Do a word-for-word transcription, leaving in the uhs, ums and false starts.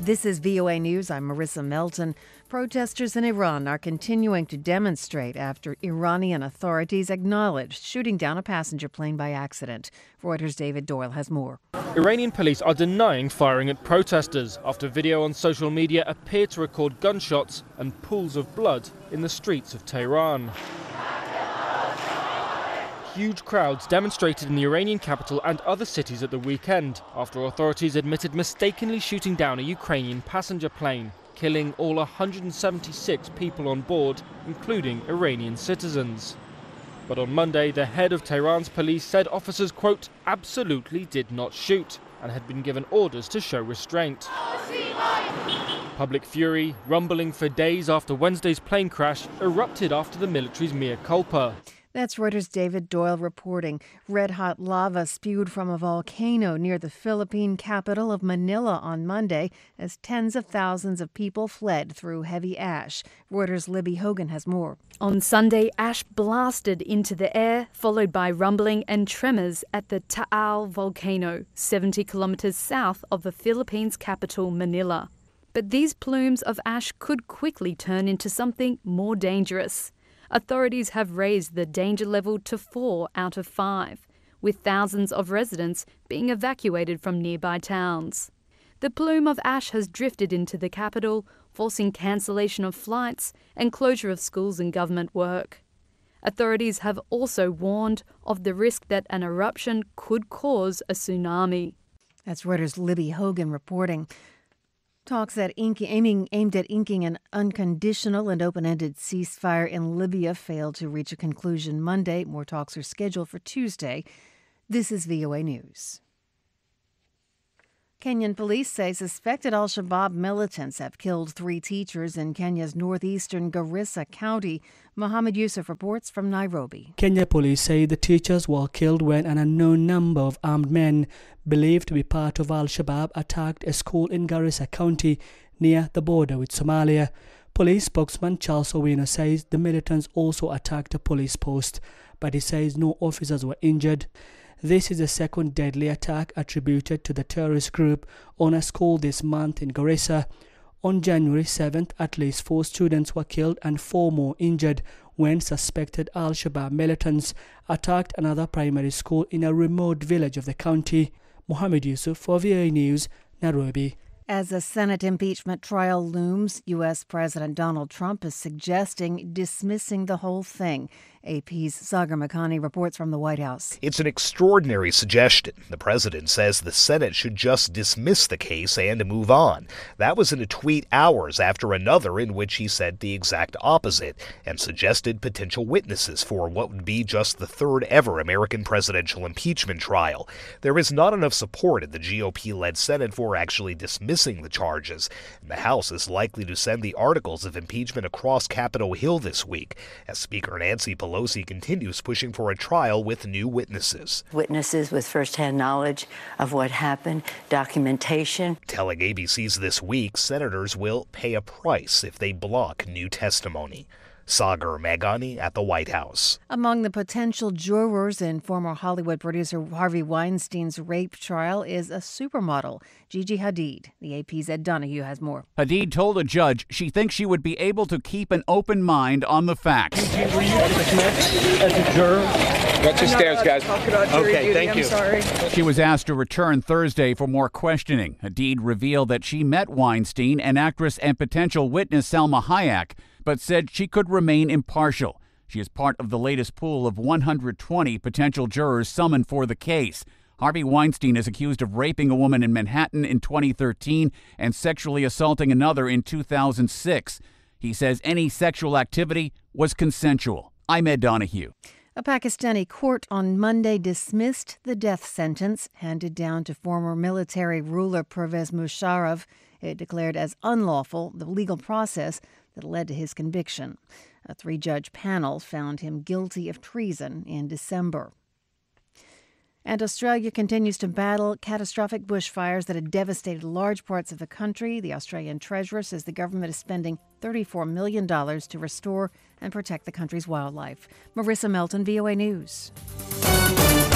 This is V O A News. I'm Marissa Melton. Protesters in Iran are continuing to demonstrate after Iranian authorities acknowledged shooting down a passenger plane by accident. Reuters' David Doyle has more. Iranian police are denying firing at protesters after video on social media appeared to record gunshots and pools of blood in the streets of Tehran. Huge crowds demonstrated in the Iranian capital and other cities at the weekend after authorities admitted mistakenly shooting down a Ukrainian passenger plane, killing all one hundred seventy-six people on board, including Iranian citizens. But on Monday, the head of Tehran's police said officers, quote, absolutely did not shoot and had been given orders to show restraint. Public fury, rumbling for days after Wednesday's plane crash, erupted after the military's mea culpa. That's Reuters' David Doyle reporting. Red-hot lava spewed from a volcano near the Philippine capital of Manila on Monday as tens of thousands of people fled through heavy ash. Reuters' Libby Hogan has more. On Sunday, ash blasted into the air, followed by rumbling and tremors at the Taal volcano, seventy kilometers south of the Philippines' capital, Manila. But these plumes of ash could quickly turn into something more dangerous. Authorities have raised the danger level to four out of five, with thousands of residents being evacuated from nearby towns. The plume of ash has drifted into the capital, forcing cancellation of flights and closure of schools and government work. Authorities have also warned of the risk that an eruption could cause a tsunami. That's Reuters' Libby Hogan reporting. Talks that ink, aiming, aimed at inking an unconditional and open-ended ceasefire in Libya failed to reach a conclusion Monday. More talks are scheduled for Tuesday. This is V O A News. Kenyan police say suspected al-Shabaab militants have killed three teachers in Kenya's northeastern Garissa County. Mohammed Yusuf reports from Nairobi. Kenya police say the teachers were killed when an unknown number of armed men believed to be part of al-Shabaab attacked a school in Garissa County near the border with Somalia. Police spokesman Charles Owino says the militants also attacked a police post, but he says no officers were injured. This is the second deadly attack attributed to the terrorist group on a school this month in Garissa. On January seventh, at least four students were killed and four more injured when suspected al-Shabaab militants attacked another primary school in a remote village of the county. Mohammed Yusuf for V O A News, Nairobi. As the Senate impeachment trial looms, U S. President Donald Trump is suggesting dismissing the whole thing. A P's Sagar Makhani reports from the White House. It's an extraordinary suggestion. The president says the Senate should just dismiss the case and move on. That was in a tweet hours after another in which he said the exact opposite and suggested potential witnesses for what would be just the third ever American presidential impeachment trial. There is not enough support in the G O P-led Senate for actually dismissing the charges. The House is likely to send the articles of impeachment across Capitol Hill this week as Speaker Nancy Pelosi Pelosi continues pushing for a trial with new witnesses. Witnesses with firsthand knowledge of what happened, documentation. Telling A B C's This Week, senators will pay a price if they block new testimony. Sagar Makhani at the White House. Among the potential jurors in former Hollywood producer Harvey Weinstein's rape trial is a supermodel, Gigi Hadid. The A P's Ed Donahue has more. Hadid told a judge she thinks she would be able to keep an open mind on the facts. Gigi, were you dismissed as a juror? Watch your stairs, guys. Okay, thank you. I'm sorry. She was asked to return Thursday for more questioning. Hadid revealed that she met Weinstein and actress and potential witness Salma Hayek, but said she could remain impartial. She is part of the latest pool of one hundred twenty potential jurors summoned for the case. Harvey Weinstein is accused of raping a woman in Manhattan in twenty thirteen and sexually assaulting another in two thousand six. He says any sexual activity was consensual. I'm Ed Donahue. A Pakistani court on Monday dismissed the death sentence handed down to former military ruler Pervez Musharraf. It declared as unlawful the legal process that led to his conviction. A three-judge panel found him guilty of treason in December. And Australia continues to battle catastrophic bushfires that have devastated large parts of the country. The Australian Treasurer says the government is spending thirty-four million dollars to restore and protect the country's wildlife. Marissa Melton, V O A News.